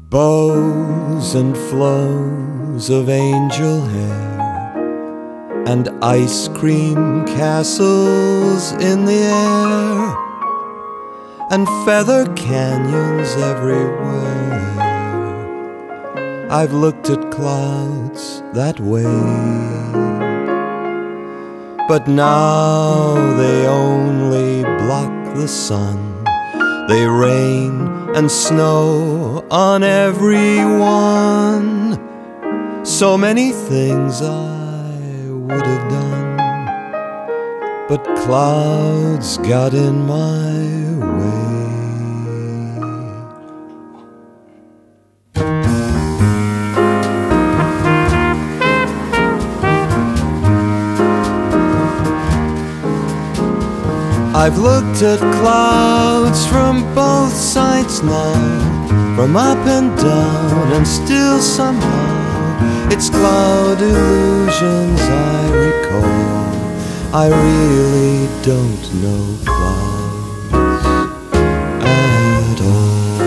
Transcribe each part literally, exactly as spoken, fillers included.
Bows and flows of angel hair and ice cream castles in the air and feather canyons everywhere. I've looked at clouds that way, but now they only block the sun. They rain and snow on everyone. So many things I would have done, but clouds got in my way. I've looked at clouds from both sides now, from up and down, and still somehow it's cloud illusions I recall. I really don't know clouds at all.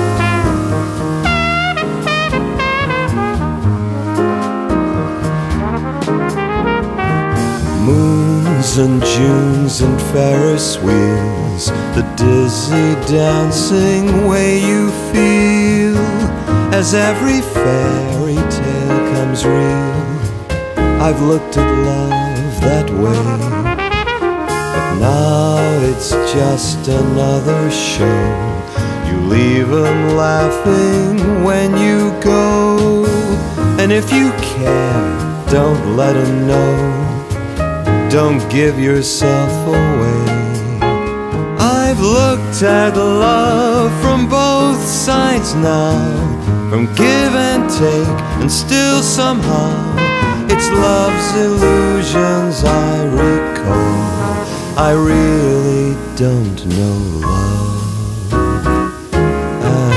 Moons and Junes and Ferris wheels, the dizzy dancing way you feel as every fairy tale comes real. I've looked at love that way, but now it's just another show. You leave 'em laughing when you go, and if you care, don't let 'em know. Don't give yourself away. I've looked at love from both sides now, from give and take, and still somehow it's love's illusions I recall. I really don't know love at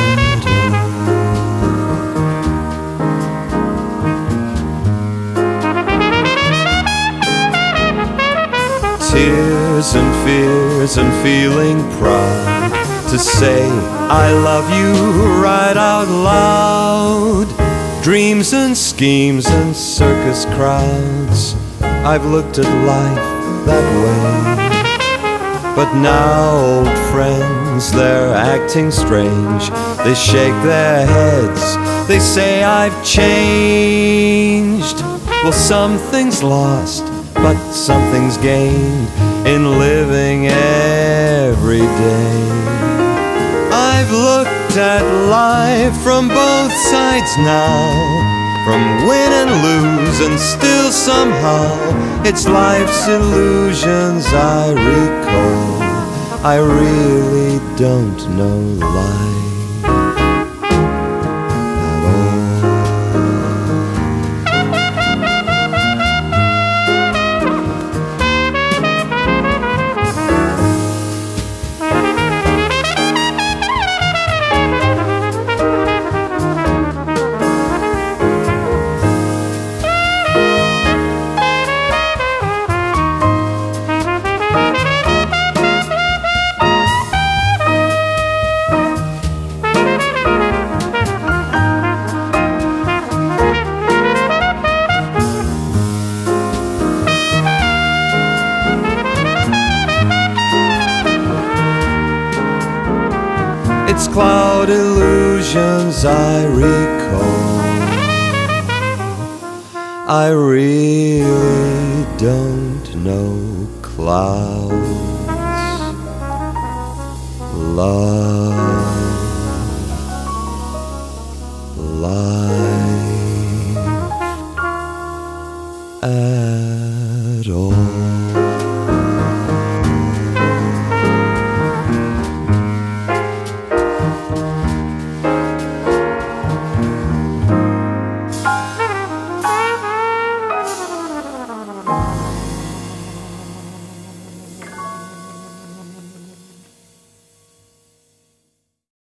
all. Tears and fears and feeling proud to say I love you right out loud. Dreams and schemes and circus crowds, I've looked at life that way. But now old friends, they're acting strange. They shake their heads, they say I've changed. Well, something's lost, but something's gained in living every day. I've looked at life from both sides now, from win and lose, and still somehow it's life's illusions I recall. I really don't know life at all. It's cloud illusions I recall. I really don't know clouds. Love, life,